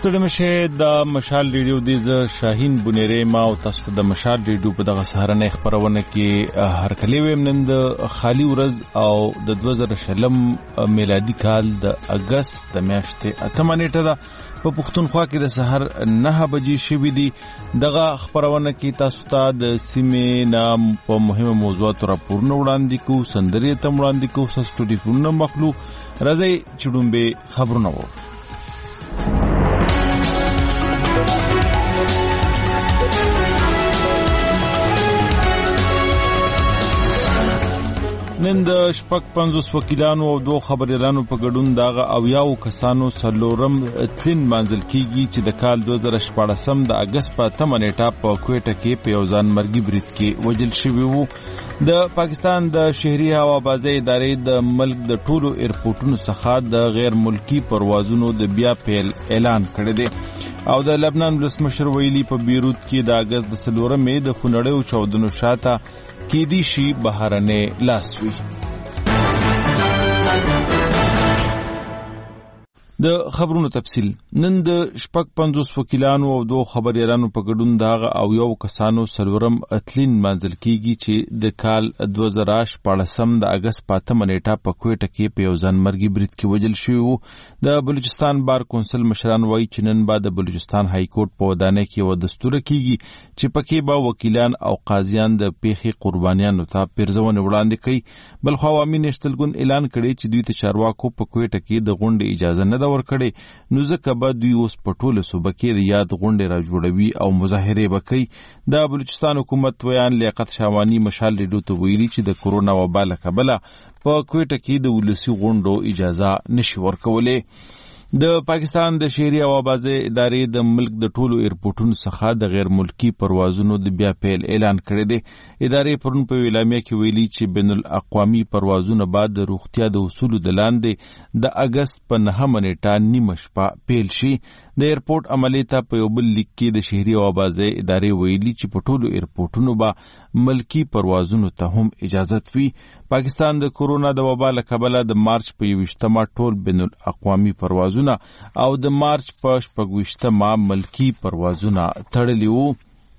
ستړي مشه د مشال ریډیو د شاهین بنيره ما او تاسو ته د مشال ریډیو په دغه سهارنه خبرونه کې هر کلی ویم نن د خالی ورځ او د 2020 میلادي کال د اگست د میاشتې 8 نیټه ده په پښتونخوا کې د سحر 9 بجې شوې دي. دغه خبرونه کې تاسو ته د سیمې نام په مهمه موضوعات راپورونه وړاندې کوو، سندري ته وړاندې کوو، تاسو ټلیفونونه مخلو راځي چډومبه خبرونه وو. نن د شپږ 50 وکیلانو او 2 خبريالانو په ګډون داغه او یاو کسانو سلورم تلین منزل کیږي چې د کال 2014 د اگست په 8 نیټه په کوټه کې په یوزان مرګي برید کې وجل شوی وو. د پاکستان د شهري هوابازۍ ادارې د ملک د ټولو ایرپورټونو څخه د غیر ملکی پروازونو د بیا پیل اعلان کړی دی او د لبنان ولسمشر ویلي په بیروت کې د اگست د 4 مې د خونړیو چاودنو شاته کې دي شي بهرنه لاس وي. د خبرونو تفصیل نن د شپږ 50 وکیلانو او 2 خبريالانو په ګډون داغه او یو کسانو سلورم اتلین منزل کیږي چې د کال 2014 د اگست په 8 نیټه په کوټه کې په یوزان مرګي برید کې وجل شوی وو. د بلوچستان بار کونسل مشران وایي چې نن بعد د بلوچستان های کورټ په ودانۍ کې و دستور کیږي چې پکې به وکیلان او قاضیان د پیخي قربانیانو ته پیرزونه وړاندې کوي. بل خو عوامي نشتل ګوند اعلان کړي چې دوی ته چارواکو په کوټه کې د غونډې اجازه نه ورکړي، نو ځکه به دوی اوس په ټوله صوبه کې د یاد غونډې را جوړوي او مظاهرې به کوي. د بلوچستان حکومت ویان لیاقت شاوانی مشال ریډیو ته ویلي چې د کورونا وبا له کبله په کوټه کې د ولسی غونډو اجازه نشي ورکولی. د پاکستان د شهري هوابازۍ ادارې د ملک د ټولو ایرپورټونو څخه د غیر ملکی پروازونو د بیا پیل اعلان کړی دی. ادارې پرون په اعلامیه کې ویلي چې بین الاقوامي پروازونه بعد د روغتیا د اصولو د لاندې د اگست په 9 نیټه نیمه شپه پیل شي. د ایرپورټ عملی ته په یو بل لیک کې د شهري هوابازۍ ادارې ویلي چې په ټولو ایرپورټونو به ملکی پروازونو ته هم اجازت وي. پاکستان د کورونا د وبا له کبله د مارچ په 21 ټول بین الاقوامي پروازونه او د مارچ په 26 ملکی پروازونه تړلي وو.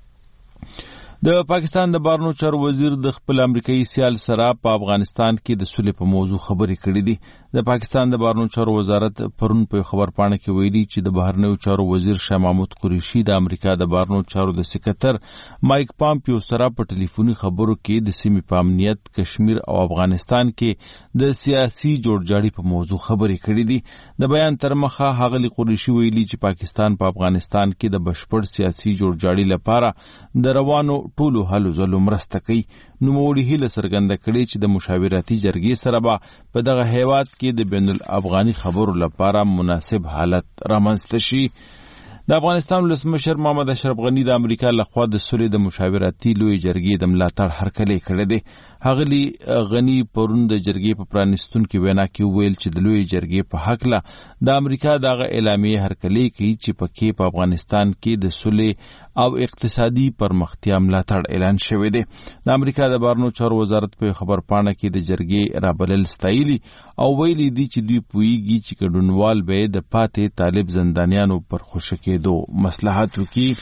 د پاکستان د بهرنیو چارو وزیر د خپل امریکایي سیال سره په افغانستان کې د صلح په موضوع خبرې کړې دي. د پاکستان د بهرنیو چارو وزارت پرون په خبرپاڼه کې ویلي چې د بهرنیو چارو وزیر شاه محمود قریشي د امریکا د بهرنیو چارو د سکرټر مایک پامپیو سره په ټلیفوني خبرو کې د سیمې په امنیت، کشمیر او افغانستان کې د سیاسي جوړجاړي په موضوع خبرې کړې دي. د بیان تر مخه هغه قریشي ویلي چې پاکستان په افغانستان کې د بشپړ سیاسي جوړجاړي لپاره د روانو ټولو هلو ځلو مرسته کوي. نوموړي هیله څرګنده کړې چې د مشاورتي جرګې سره به په دغه هیواد کې د بین الافغاني خبرو لپاره مناسب حالت رامنځته شي. د افغانستان ولسمشر محمد اشرف غنی د امریکا لخوا د صلح د مشاورتي لوی جرګې د ملاتړ هرکلی کړی دی. هغلی غنی پرون د جرګې په پرانیستونکو وینا کې ویل چې د لوی جرګې په حق له د امریکا دغه اعلامیه هرکلی کوي چې پکې په افغانستان کې د صلح او اقتصادي پرمختیا ملاتړ اعلان شوی دی. د امریکا د بهرنیو چارو وزارت په خبرپاڼه کې د جرګې رابلل ستایلی او ویلي دي چې دوی پوهیږي چې ګډونوال به د پاتې طالب زندانیانو پر خوشی کېدو مصلحت وکړي.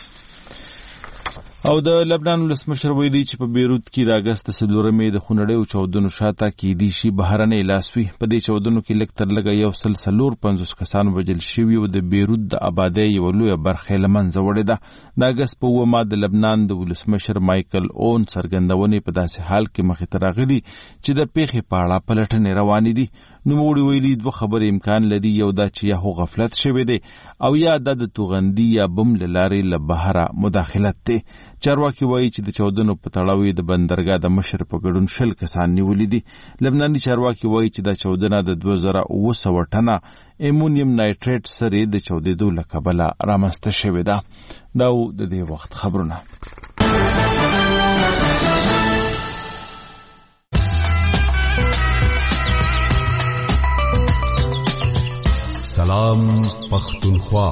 او د لبنان ولسمشر ویلي چې په بیروت کې د اگست 4 مې د خونړیو چاودنو شاته کې دي شي بهرنه لاس وي. په دې چاودنو کې لږ تر لږه 150 کسان وژل شوي او د بیروت د آبادۍ یوه لویه برخه له منځه وړې ده. د اگست په 9 د لبنان د ولسمشر مایکل اون څرګندونې په داسې حال کې مخې ته راغلي چې د پیښې په اړه پلټنې روانې دي. نوموړي ویلي 2 خبرې امکان لري، یو دا چې یا هو غفلت شوی دی او یا د توغندي یا بم له لارې له بهره مداخلت دی. چارواکي وایي چې د چاودنو په تړاو د بندرګاه د مشر په ګډون 20 کسان نیولي دي. لبناني چارواکي وایي چې دا چاودنه د 2700 ټنه امونیم نایټریټ سره د چاودېدو له کبله رامنځته شوې ده. دا د دې وخت خبرونه. سلام پختونخوا.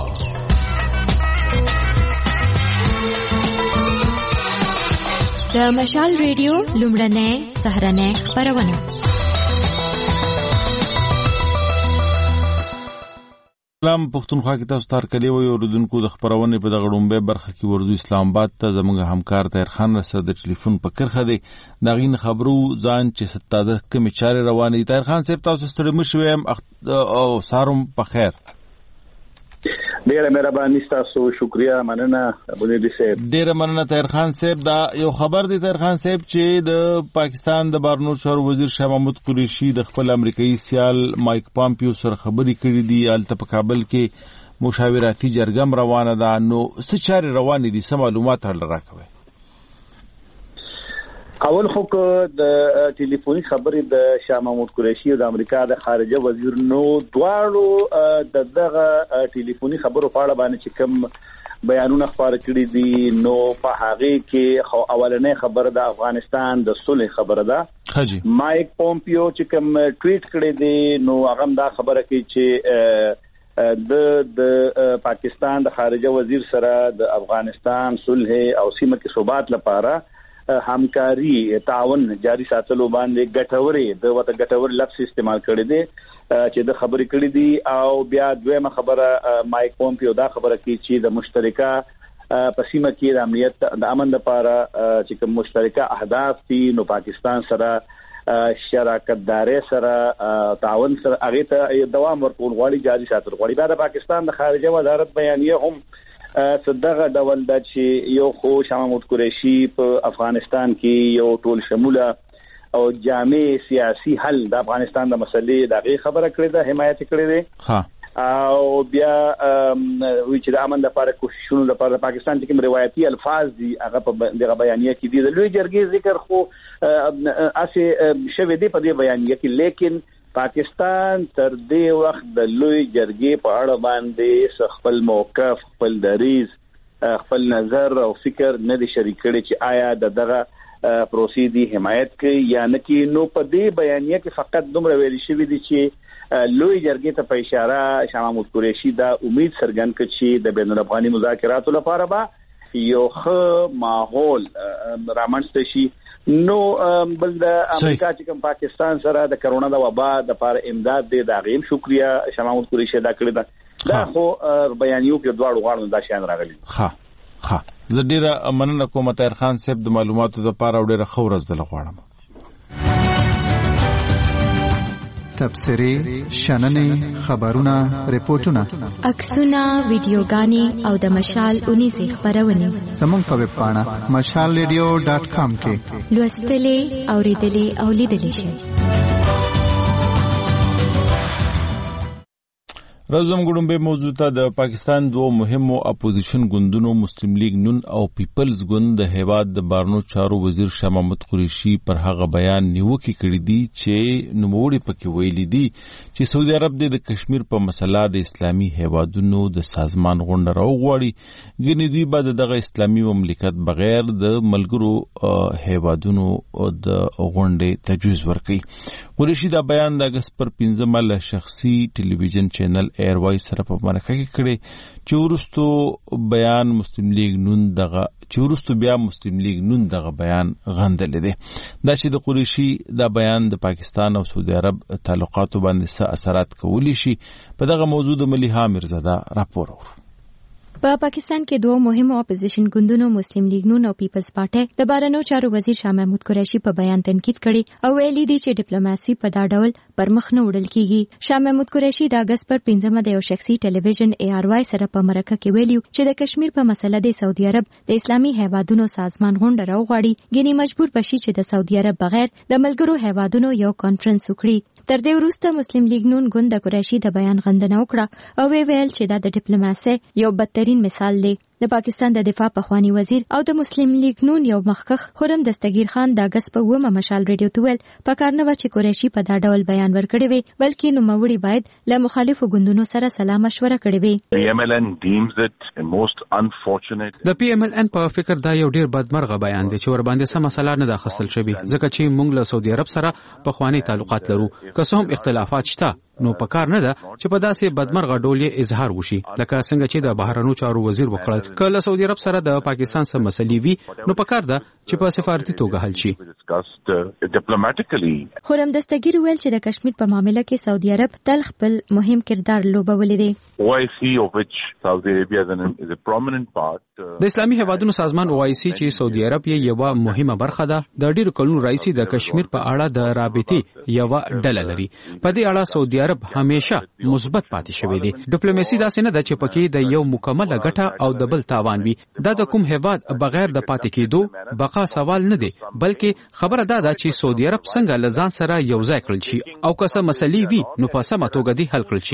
د مشال ریډیو لومړنۍ سهارنۍ خبرونه سلام پښتونخوا کې تاسو تار کلی وي اوردونکو د خبرونې په دغه ډومبه برخه کې ورزو اسلام آباد ته زموږ همکار طاهر خان سره د ټلیفون په کرخه دی دا غین خبرو ځان چې ستاده کوم چارې روانې دي. طاهر خان صاحب تاسو ستړي مشوي او ساروم په خیر. ډیره مهرباني تاسو شکریا مننه بنيدي صاحب. ډیره مننه طاهر خان صاحب. دا یو خبر دی طاهر خان صاحب چې د پاکستان د بهرنیو چارو وزیر شاه محمود قریشي د خپل امریکایي سیال مایک پامپیو سره خبرې کړې دي. الته په کابل کې مشاوراتي جرګه روانه ده. نو څه چارې روانې دي څه معلومات راکوي؟ اول خو د ټلیفوني خبرې د شاه محمود قریشي او د امریکا د خارجه وزیر نو دواړو د دغه ټلیفوني خبرو په اړه باندې چې کوم بیانونه خبره کړي دي نو په هغه کې خو اولنې خبره د افغانستان د صلح خبره ده. مایک پومپیو چې کوم ټویټ کړي دي نو هغه دا خبره کوي چې د پاکستان د خارجه وزیر سره د افغانستان صلح او سیمه کې ثبات لپاره همکاري تعاون جاری ساتلو باندې ګټوري د وته ګټور لفظ استعمال کړی دی چې د خبرې کړې دي. او بیا دویمه خبره مایک پومپیو دا خبره کوي چې د مشترکه پسیمه کې د امنیت د امن لپاره چې کوم مشترکه اهداف دي نو پاکستان سره شراکت داري سره تعاون سره هغه ته دوام ورکول غواړي جاری ساتل غواړي. دا د پاکستان د خارجه وزارت بیانیه هم صدغه ډول د چې یو خو شاه محمود قریشي په افغانستان کې یو ټول شموله او جامع سیاسي حل د افغانستان د مسلې د خبره کړې ده حمایت کړې ده او بیا وی چې د امن لپاره کوششونه لپاره پاکستان کې روایتي الفاظ دي هغه په دغه بیانیه کې دي. د لوی جرګې ذکر خو اسه شوه دی په دې بیانیه کې لیکن پاکستان تر دې وخت د لوی جرګې په اړه باندې خپل موقف خپل دریز خپل نظر او فکر نه دي شریک کړي چې آیا دغه پروسیدي حمایت کوي یا نه کوي. نو په دې بیانیه کې فقط دومره ویل شوی دي چې لوی جرګې ته په اشاره شاه محمود قریشي دا امید څرګند کړي چې د بین الافغاني مذاکراتو لپاره به یو ښه ماحول رامنځته شي. نو بل د امریکا چې کوم پاکستان سره د کرونا د وبا د لپاره امداد دی دا غیم شکریا شاه محمود قریشي دا کړی دا دا خو بیانیو کې دواړو غاړو دا شان راغلي. زه ډیره مننه کوم طاهر خان صاحب د معلوماتو لپاره ډیره ښه ورځ دل غواړم. تبصرې شننې خبرونه ریپورتونه عکسونه ویډیوګانې او د مشال اونیزې خبرونه زموږ په ویب پاڼه mashalradio.com کې لوستلې اوریدلې او لیدلې شئ. رزم ګډومبه موضوع ته د پاکستان دوه مهمو اپوزیشن ګوندونو مسلم لیگ نون او پیپلز ګوند د هیواد د بهرنیو چارو وزیر شاه محمود قریشي پر هغه بیان نیوکه کړې دي چې نوموړي پکې ویلي دي چې سعودي عرب د کشمیر په مسله د اسلامي هیوادونو د سازمان غونډه راوغواړي ګنې دوی بعد دغه اسلامي مملکت بغیر د ملګرو هیوادونو د غونډې تجویز ورکړي. قریشي دا بیان د اگست پر 15 له شخصي ټلویزیون چینل ایر وای سره په مرکه کې کړي چې ورستو بیان مسلم لیگ نون دغه بیان غندل دي. دا چې د قریشي دا بیان د پاکستان او سعودي عرب تعلقاتو باندې څه اثرات کولی شي په دغه موضوع د مليحه میرزاده راپور ورو. په پاکستان کې دوه مهمو اپوزیشن ګوندونو مسلم لیگ نون او پیپلز پارټي د بهرنیو چارو وزیر شاه محمود قریشي په بیان تنقید کړي او ویلي دي چې ډیپلوماسي په دا ډول پرمخ نه وړل کیږي. شاه محمود قریشي د اگست پر 15 د یو شخصي ټلویزیون اي ار واي سره په مرکه کې ویلي چې د کشمیر په مسله د سعودي عرب د اسلامي هیوادونو سازمان غونډه راوغواړي ګنې مجبور بشي چې د سعودي عرب بغیر د ملګرو هیوادونو یو کانفرنس وکړي. تر دې وروسته مسلم لیگ نون ګوند د قریشي د بیان غندنه وکړه او ویل چې دا د ډیپلوماسي یو بدترین مثال دی. د پاکستان د دفاع پخوانی وزیر او د مسلم لیگ نون یو مخکخ خرم دستگیر خان د اگست په 9 مشال ریډیو ته ویل پکار نه و چې قریشي په دا ډول بیان ورکړي وي بلکې نوموړي باید له مخالفو ګوندونو سره سلا مشوره کړي وي. د پی ام ال ان په فکر دا یو ډیر بدمرغه بیان دی چې ور باندې سم مسله نه د خصل شوی ځکه چې موږ له سعودي عرب سره پخوانی تعلقات لرو که څه هم اختلافات شته نو پکار نه ده چې په داسې بدمرغه ډول یې اظهار وشي لکه څنګه چې د بهرنیو چارو وزیر وکړل کله سعودي عرب سره د پاکستان سره مسلې وي نو پکار ده چې په سفارتي توګه حل شي. خرم دستگیر ویل چې د کشمیر په معاملې کې سعودي عرب تل خپل مهم کردار لوبولی دی. د اسلامي هیوادونو سازمان OIC چې سعودي عرب یې یو مهمه برخه ده د ډیرو کلونو راځي د کشمیر په اړه د رابطې یو ډله لري. په دې اړه سعودي عرب همیشه مثبت پاتې شوی دی. ډیپلوماسي داسې نه ده چې پکې د یو مکمله ګټه او د بل تاوان وي. دا د کوم هیواد بغیر د پاتې کېدو بقا سوال نه دی بلکې خبره ده چې سعودي عرب څنګه لزان سره یو ځای کړل شي او که څه مسلې وي نو په سمه توګه دې حل کړل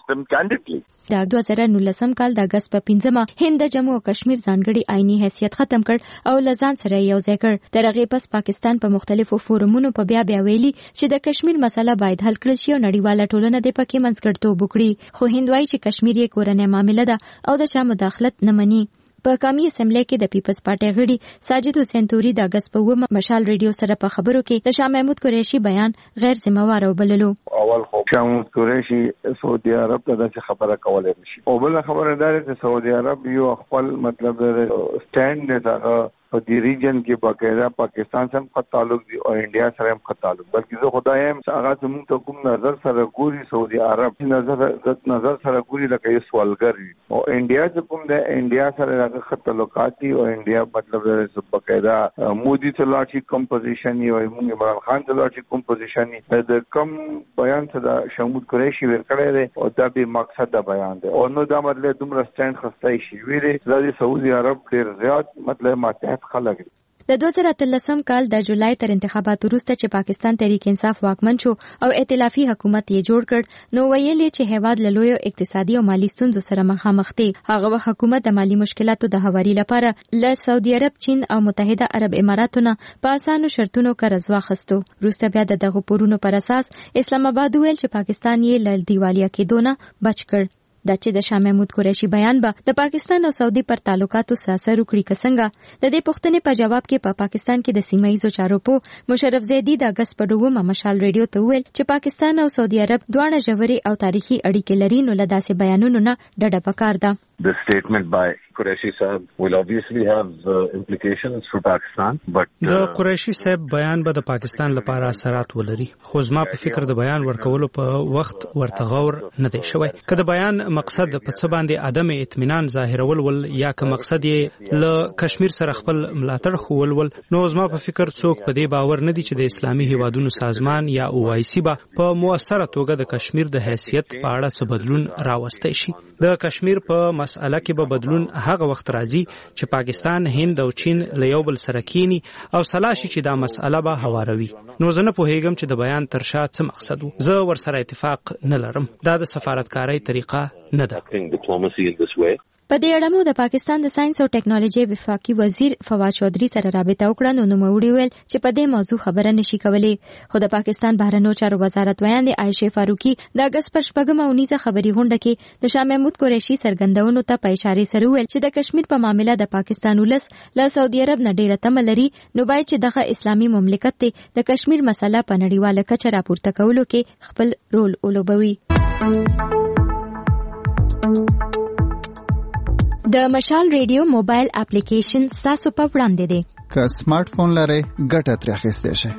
شي. د 2019 کال د اگست په 5مه هند د جموں او کشمیر ځانګړي آئینی حیثیت ختم کړ او لزان سره یو ځای کړ. تر هغه پس پاکستان په مختلفو فورمونو په بیا ویلي چې د کشمیر مسله باید حل کړل شي او نړیواله ټولنه د پکې منځګړیتوب وکړي. خو هند وايي چې کشمیر یې کورنۍ معامله ده او د چا مداخلت نه مني. په قومي اسمبلی کې د پیپلز پارټي غړي ساجد حسین توري د اگست په 9 مشال ریډیو سره په خبرو کې د شاه محمود قریشي بیان غیر ذمہوار وبللو. اول خو شاه محمود قریشي سعودي عرب ته د خبره کولای نشي او بل خبره ده چې سعودي عرب یو خپل مطلب سټاند نه ده په دې ریجن کې باقاعده پاکستان سره خط تعلق دی او انډیا سره هم خط تعلق بلکې زه خدایم هغه زموږ ته کوم نظر سره ګوري سعودي عرب نظر سره ګوري لکه یو سوالګر او انډیا چې کوم د انډیا سره هغه خط تعلقات دي او انډیا مطلب باقاعده مودي ته لاچی کمپوزیشن یو موږ عمران خان ته لاچی کمپوزیشن د کم بیان ته د شمود قریشي ورکړی دی او دا به مقصد د بیان دی او نو دا مطلب دومره سټاند خستای شي ویلې د سعودي عرب ډیر زیات مطلب ماته خلک. د 2013 کال د جولای تر انتخاباتو وروسته چې پاکستان تحریک انصاف واکمن شو او ائتلافي حکومت یې جوړ کړ نو ویلي چې هیواد له لویو اقتصادي او مالی ستونزو سره مخامخ دی. هغه حکومت د مالی مشکلاتو د هواري لپاره له سعودي عرب، چین او متحده عرب اماراتونو په اسانو شرطونو قرض واخیستو. وروسته بیا د دغه پورونو پر اساس اسلام آباد ویل چې پاکستان یې له دیوالیا کېدو نه بچ کړ. دا چې د شاه محمود قریشي بیان به د پاکستان او سعودي پر تعلقاتو اثر وکړي څنګه د دې پوښتنې په جواب کې په پاکستان کې د سیمه ییزو چارو په مشرف زیدی د اگست په 2 مشال ریډیو ته ویل چې پاکستان او سعودي عرب دواړه ژورې او تاریخي اړیکې لري نو له داسې بیانونو نه ډډه پکار ده. The statement by Qureshi Sahib will obviously have implications for Pakistan, but د قریشي صاحب بیان به د پاکستان لپاره اثرات ولري خو زما په فکر د بیان ورکولو په وخت ورته غور نه دی شوی. که د بیان مقصد په څه باندې عدم اطمینان ظاهرول ول یا که مقصد یې له کشمیر سره خپل ملاتړ خول ول نو زما په فکر څوک په دې باور نه دي چې د اسلامي هیوادونو سازمان یا OIC به په موثره توګه د کشمیر د حیثیت په اړه څه بدلون راوستي شي. د کشمیر په مسأله کې به بدلون هغه وخت راځي چې پاکستان، هند او چین له یو بل سره کینی او سلاشي چې دا مسأله به هواروي. نو زه نه پوهیږم چې د بیان تر شا څه مقصد وو. زه ورسره اتفاق نه لرم. دا د سفارتکارۍ طریقه نه ده. په دې اړه مو د پاکستان د ساينس او ټیکنالوژي وفاقي وزیر فواد چودھری سره رابطه وکړه نو نوموړي ویل چې په دې موضوع خبره نشي کولای. خو د پاکستان بهرنیو چارو وزارت ویاند عائشه فاروقي د اگست پر 19 خبري غونډه کې د شاه محمود قریشي سرګندونو ته په اشاره سره ویل چې د کشمیر په معاملې د پاکستان ولس له سعودي عرب نه ډیره تمه لري نو باید چې دغه اسلامي مملکت ته د کشمیر مسله په نړیواله کچه راپورته کولو کې خپل رول ولوبوي. د مشال ریډیو موبایل اپلیکیشن تاسو په وړاندې دی. که سمارټ فون لرئ ګټه ترې اخیستی شئ.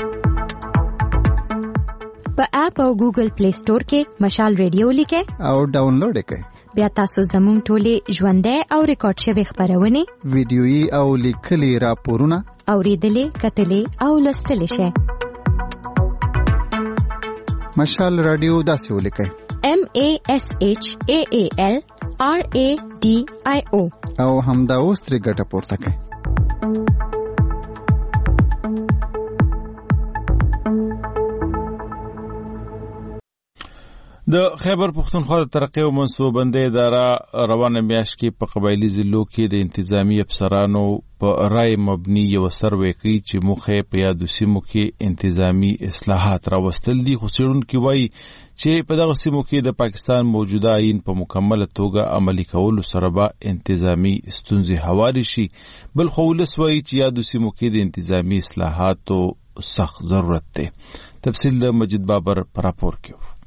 په اپ او ګوګل پلی سٹور کې مشال ریډیو لیکئ او ډاونلوډ یې کړئ. بیا تاسو زموږ ټولې ژوندۍ او ریکارډ شوي خبرونه، ویډیويي او لیکلي راپورونه اوریدلې، کتلې او لوستلې شئ. مشال رادیو داسې ولیکئ: MASHAAL RADIO او همدا اوس ترې ګټه پورته کړئ. د خیبر پختونخوا د ترقی او منصوبندۍ اداره روانه میاشت کې په قبایلی ضلعو کې د انتظامی افسرانو په رای مبني یو سروې کوي چې موخه په یادو سیمو کې انتظامی اصلاحات راوستل دي. خو څېړونکي وایي چې په دغه سیمو کې د پاکستان موجوده آئین په مکمله توګه عملي کولو سره به انتظامی ستونزې هواري شي. بل خو ولس وایي چې یادو سیمو کې د انتظامی اصلاحاتو سخت ضرورت دی. تفصیل د مجید بابر پر راپور کې.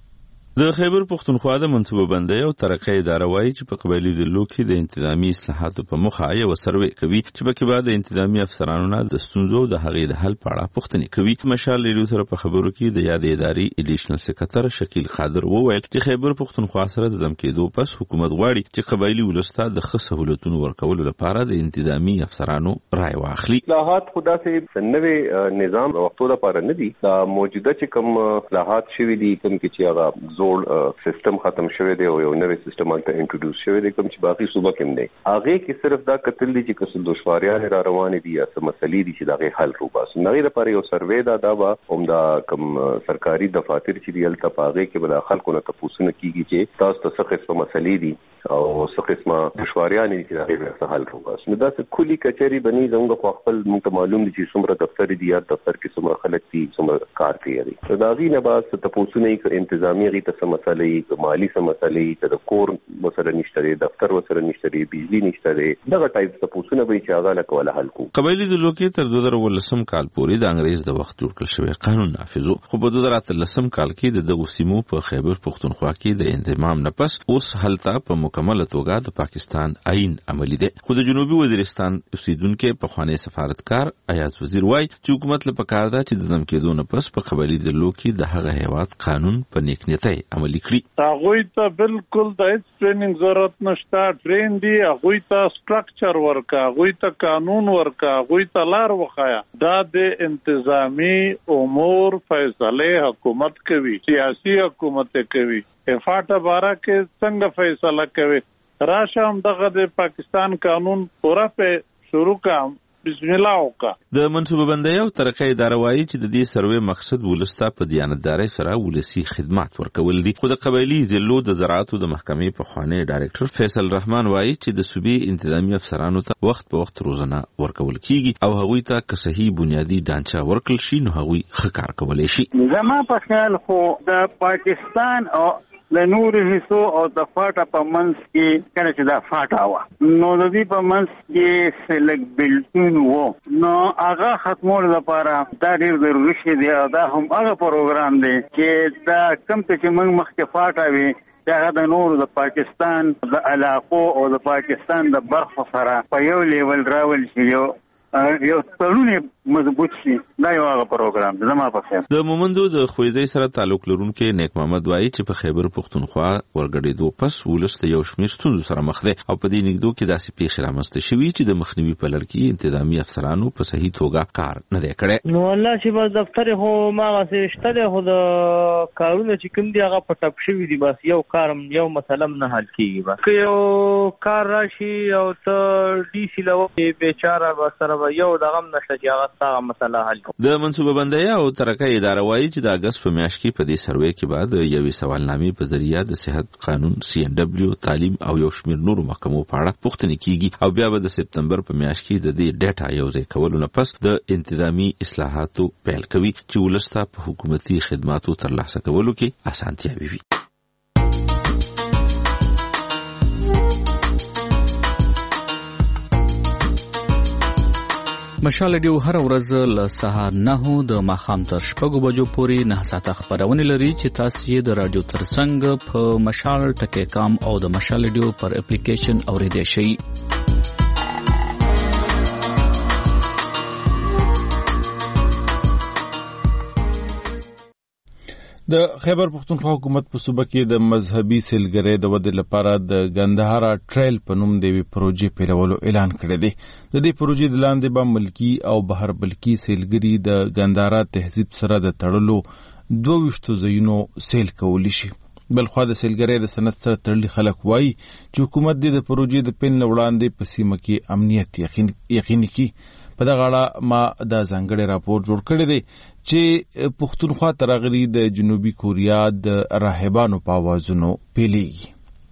د خیبر پښتونخوا د منصوبه بندۍ او ترقۍ اداره وايي چې په قبایلی ضلعو کې د انتظامی اصلاحاتو په موخه یو سروې کوي چې په کې بعد د انتظامی افسرانو نه د ستونزو د هغې د حل په اړه پوښتنې کوي. مشال ریډیو سره په خبرو کې د یادې ادارې ایډیشنل سکرټر شکیل قادر وویل چې خیبر پښتونخوا سره د دم کېدو پس حکومت غواړي چې قبایلی ولسته د ښه سہولتونو ورکولو لپاره د انتظامی افسرانو رائے واخلي. اصلاحات خدا سي نوې نظام وختو لپاره نه دي. دا موجوده چې کوم اصلاحات شوي دي کوم کې چې هغه زوړ سیستم ختم شوی دی او یو نوې سیستم الته انټروډوس شوی دی کوم چې باقي صوبه کې نه دی. هغه کې صرف دا کتل دي چې کسل دشواریان را روان دي یا څه مسلې دي چې دا حل روباس نه لپاره یو سروې دا به همدا کوم سرکاري دفاتر چې دی الته پاغه کې بل خلکو نه تاسو نه کیږي چې تاسو څه قسمه مسلې دي او څه قسمه دشواریان دي چې دا به حل روباس نو دا څه کلی کچوري بني زموږ په خپل موږ معلوم دي چې څومره دفتر دي یا دفتر کې څومره خلک دي څومره کار کوي. دا غي نه بعد تاسو نه کې انتظامی غي ته مسلې مالی مسلې د کور مسله نشته دی دفتر وسره نشته دی بجلی نشته دی دغه ټایپ تاسو نه به چې هغه له کوله حل کو. قبایلی ضلعو کې تر 2013 کال پورې د انګریز د وخت جوړ کړل شوی قانون نافذ خو په 2013 کال کې د سیمو په خیبر پښتونخوا کې د انضمام نه پس اوس هلته په مکمل توګه د پاکستان آئین عملی دی. خو د جنوبي وزیرستان اوسیدونکو په خوانی سفارتکار ایاز وزیر وای چې حکومت له پکار ده چې د دم کېدو نه پس په قبایلی ضلعو کې د هغه هیواد قانون په نیک نیتۍ عملی کړي. هغوی ته بالکل د هیڅ ټریننګ ضرورت نشته. ټرین دی هغوی ته سټرکچر ورکا هغوی ته قانون ورکا هغوی ته لار وخایا. دا د انتظامی امور فیصله حکومت کوي سیاسي حکومت کوي. افاټه بارا کې څنګه فیصله کوي راشه هم دغه د پاکستان قانون پورا په شروع کام بسم الله وکړه. د منصوبه بندۍ او ترقۍ اداره وايي چې د دې سروې مقصد ولسته په دیانتدارۍ سره ولسی خدمات ورکول دي. خو د قبایلی ضلعو د زراعت د محکمې په خوانی ډایرکټر فیصل رحمان وايي چې د صوبې انتظامی افسرانو ته وخت په وخت روزنه ورکول کیږي او هغوی ته که صحیح بنیادی ډانچه ورکړل شي نو هغوی ښه کار کولی شي. زما په خیال خو د پاکستان او د نور حصو او د فاټا په منځ کې کله چې دا فاټا و نو د دې په منځ کې سلګ بلټون وو نو هغه ختمول لپاره دا ډېر ضروري شي دی. دا هم هغه پروګرام دی چې دا کم ته چې موږ مخکې فاټا وي دا د نور د پاکستان د علاقو او د پاکستان د برخو سره په یو لیول راول شي یو تړون مضبوط شي. دا یو هغه پروګرام زما په خیال. د مومندو د خویزۍ سره تعلق لرونکي نیک محمد وایي چې په خیبر پښتونخوا ورګډېدو پس ولس د یو شمېر ستونزو سره مخ دی او په دې نږدو کې داسې پیښې رامنځته شوي چې د مخنیوي په لړ کې انتظامی افسرانو په صحیح توګه کار نه دی کړی. نو الله چې بس دفتر خو ماغه شته دی خو د کارونه چې کوم دی هغه په ټپ شوي دي بس یو کارم یو مسله نه حل کیږي. بس که یو کار راشي او ته ډي سي لو بیچاره بسره یو دغه نشته چې هغه ستاسو مسله حل کړي. د منصوبه بندۍ او ترقۍ اداره وايي چې د اگست په میاشت کې په دې سروې کې بعد یوې سوالنامې په ذریعہ د صحت قانون CNW تعلیم او یو شمېر نورو محکمو په اړه پوښتنې کیږي او بیا به د سپتمبر په میاشت کې د دې ډیټا یوځای کولو نه پس د انتظامی اصلاحاتو پیل کوي چې ولسته په حکومتي خدماتو ترلاسه کولو کې اسانتیاوي وي. مشال ډیو هر ورځ له سهار 9 د ماښام تر 6 بجو پورې 9 ساعته خبرونه لري چې تاسو یې د رادیو ترڅنګ په مشال ټکی کام او د مشال ډیو پر اپلیکیشن اوریدئ شئ. د خیبر پښتونخوا حکومت په صوبه کې د مذهبي سیلګرۍ د ودې لپاره د ګندهارا ټریل په نوم د وی پروژې پیلولو اعلان کړی دی. د دې پروژې د لاندې به ملکی او بهر ملکی سیلګري د ګندهارا تهذیب سره د تړلو 22 ځایونو سیل کولی شي. بلخوا د سیلګرۍ د صنعت سره تړلي خلک وایي چې حکومت د پروژې د پین وړاندې په سیمه کې امنیت یقیني کړي. په دغه اړه ما د ځانګړي راپور جوړ کړی دی چې پښتونخوا ترغلي د جنوبي کوریا د راهبانو په आवाजونو پیلېږي.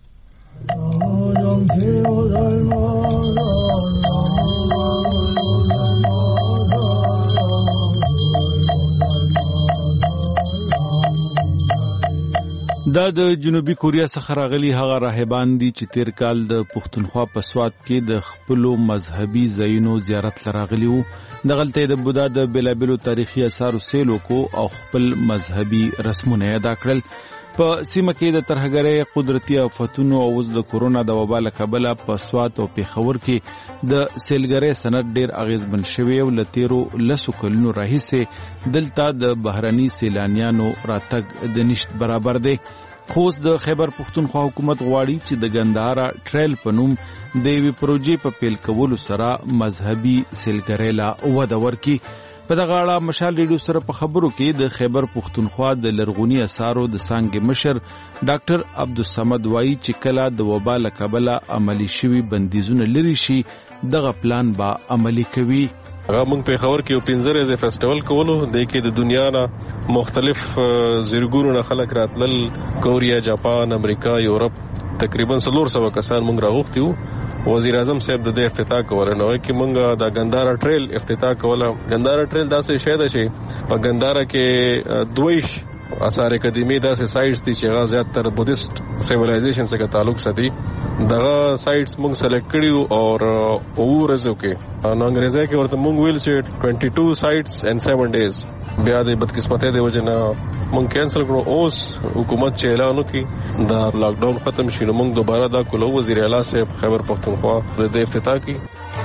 دا د جنوبي کوریا څخه راغلي هغه راهبان دي چې تیر کال د پښتونخوا په سواد کې د خپل مذهبي ځایونو زیارت لراغلي وو. دغلته د بودا د بلابلو تاریخي آثارو سیلو کو او خپل مذهبي رسمونه ادا کړل. په سیمه کې د ترهګرۍ قدرتي آفتونو او د کورونا د وبا له کبله په سوات او پیښور کې د سیلګرۍ صنعت ډیر اغیزمن شوی او لتیرو لسو کلونو راهیسې دلته د بهرني سیلانیانو راتګ د نشت برابر دی. خو د خیبر پښتونخوا حکومت غواړي چې د ګندهارا ټریل په نوم د یوې پروژې په پیل کولو سره مذهبي سیلګرۍ لا وده ورکړي. په دغه اړه مشال ریډیو سره په خبرو کې د خیبر پښتونخوا د لرغونی اثارو د څانګې مشر ډاکټر عبدالصمد وایي چې کله د وبا له کبله عملي شوي بندیزونه لري شي دغه پلان به عملي کوي. هغه موږ په خبر کې 15 ورځې فیسټیوال کولو د کې د دنیا نه مختلف زیرګونو خلک راتلل، کوریا، جاپان، امریکا، یورپ، تقریبا 300 کسان موږ راغوښتیو. وزیر اعظم صاحب د افتتاح کوله نو کې موږ د ګندهارا ټریل افتتاح کوله. ګندهارا ټریل داسې شی ده چې په ګندهارا کې دویش آثار قدیمی داسې سایټس دي چې هغه زیاتره بودیست سیویلایزیشن سره تعلق ساتي. دغه سایټس موږ سلیکټ کړیو او ورځو کې نو انګریزي کې ورته موږ ویل چې 22 سایټس ان 7 ډیز. بیا د بدقسمتۍ د وجه نه موږ کینسل کړو. اوس حکومت چې اعلان وکړي دا لاک ډاون ختم شي نو موږ دوباره دا کولو. وزیر اعلی صاحب خیبر پښتونخوا د افتتاح کی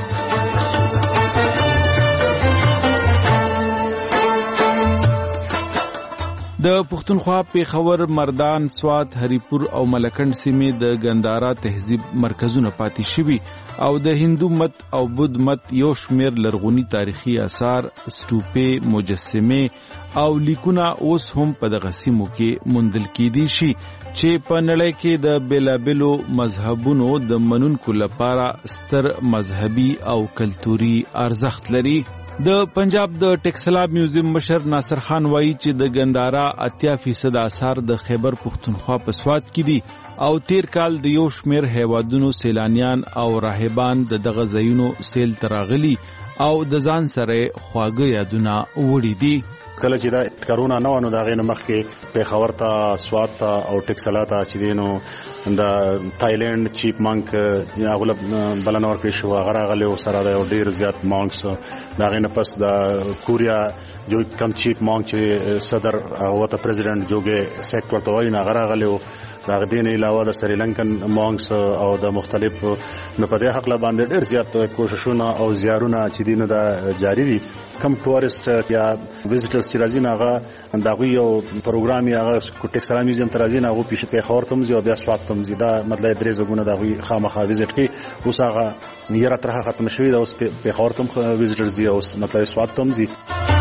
د پښتونخوا پیښور، مردان، سوات، هریپور او ملکنډ سیمې د ګندهارا تهذیب مرکزونه پاتې شوي او د هندو مت او بودھ مت یو شمیر لرغونی تاریخي آثار، ستوپې، مجسمې او لیکونه اوس هم په دغه سیمو کې موندل کېدی شي چې په نړۍ کې د بیلابیلو مذهبونو د منونکو لپاره ستر مذهبي او کلتوري ارزښت لري. د پنجاب د ټیکسلا میوزیم مشر ناصر خان وایي چې د ګندهارا 80% آثار د خیبر پښتونخوا په سوات کې دي او تیر کال د یو شمیر هیوادونو سیلانیان او راهبان دغه ځایونو سیل تراغلي او د ځان سره خواږه یادونه وړي دي. کله چې دا کرونا نه ونه دا غي نه مخکې پیښور ته، سوات ته او ټیکسلا ته چې دینو د تایلند چیپ مانک غلب بلنور کې شو غره غلې او سره د ډیر زیات مانکس دا غي نه پس د کوریا جو کم چیپ مانک چې صدر او ته پریزیدنت جوګه سیکټر ته وای نه غره غلې دا غدين علاوه د سریلانکن مونګس او د مختلف نو په دې حق لا باندې ډېر زیات کوششونه او زیارونه چې دینه دا جاری دي. کم ټورست یا ویزټرز چې راځي نه هغه دا یو پروګرام یې هغه ټیکسلا میوزیم ته راځي نه هغه پیښه په خور تم زی او بیا سوات تم زی دا مطلب درې زګونه دا خامخا ویزټ کی اوس هغه نیره تر ختم شوی دا اوس په خور تم ویزټرز دی اوس مطلب سوات تم زی.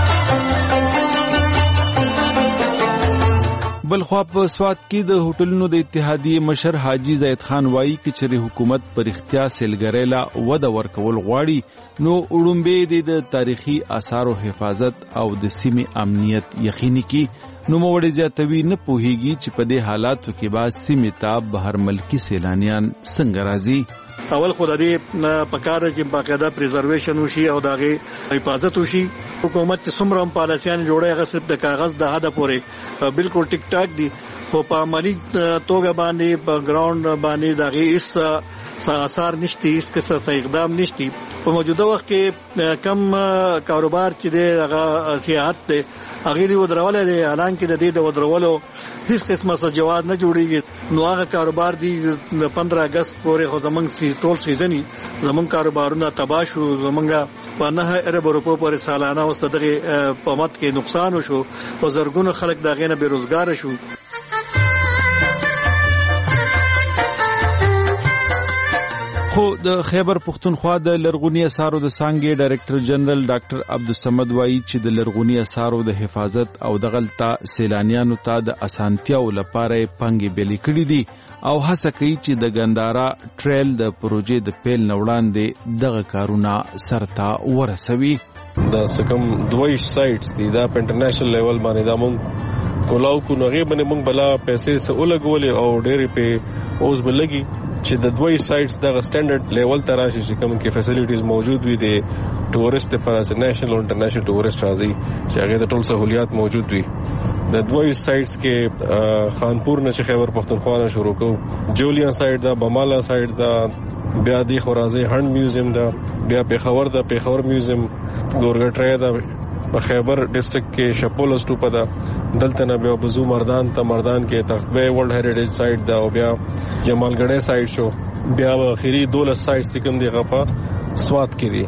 بلخوا په سوات کې د هوټلونو د اتحادیې مشر حاجی زید خان وایي چې چېرې حکومت پر اختیار سیلګرۍ لا وده ورکول غواړي نو وړومبې د تاریخي آثارو حفاظت او د سیمې امنیت یقیني کړي. نو موړې زیاتوي نه پوهیږي چې په دې حالاتو کې به سیمې ته بهر ملکی سیلانیان څنګه راځي. اول خو د دې په کار کې باقاعده پریزرویشن وشي او دغه حفاظت وشي. حکومت چې څومره پالیسیان جوړي هغه صرف د کاغذ د هدا پورې بالکل ټیک ټاک دي خو په عملی توګه باندې په ګراوند باندې دغه هیڅ اثر نشته، هیڅ اقدام نشته. په موجوده وخت کې کم کاروبار چې دغه سیاحت دی هغه دی ودرول دي اعلان کې د دې د ودرولو هیڅ قسمه جواز نه جوړیږي. نو هغه کاروبار دی 15 اگست پورې خو زمونږ ټول سیزنی زمونږ کاروبارونه تباہ شو. زمونږ په 9 ارب روپو پورې سالانه واست دغه پمت کې نقصان وشو او زرګونو خلک دغه نه بیروزګار شو. خو د خیبر پښتونخوا د لرغونی اثارو د څانګې ډایریکټر جنرال ډاکټر عبدالصمد وایي چې د لرغونی اثارو د حفاظت او د غلطه سیلانیانو ته د اسانتیاو لپاره پنګې بیلې کړې دي او هڅه کوي چې د ګندهارا ټریل د پروژې د پیل نوړاندې دغه کارونه سرته ورسوي. دا سکم دوی سایټس دي دا په انټرنیشنل لیول باندې دا مونږ کولاو کو نو غي باندې مونږ بلا پیسې سه ولګولې او ډېری په اوس بلګي چې د دوی سایټس د سټانډرډ لیول تر راشي چې کوم کې فیسیلیټیز موجود وي دي ټورست لپاره نېشنل او انټرنیشنل ټورست راځي چې هغه د ټول سہولیات موجود وي. د دوی سایټس کې خانپور نه خیبر پښتونخوا نه شروع کو جولیان سایټ دا بمالا سایټ دا بیا د خورازي هند میوزیم دا بیا پیښور میوزیم ګورګټری دا په خیبر ډیسټریکټ کې شپول استوپا دا دلته نه بیا بزو مردان کې تخبه ورلد هریټیج سایټ دا او بیا جمالګړې سایټ شو بیا اخیری 12 سایټ سکم دی غفا سواد کې دي.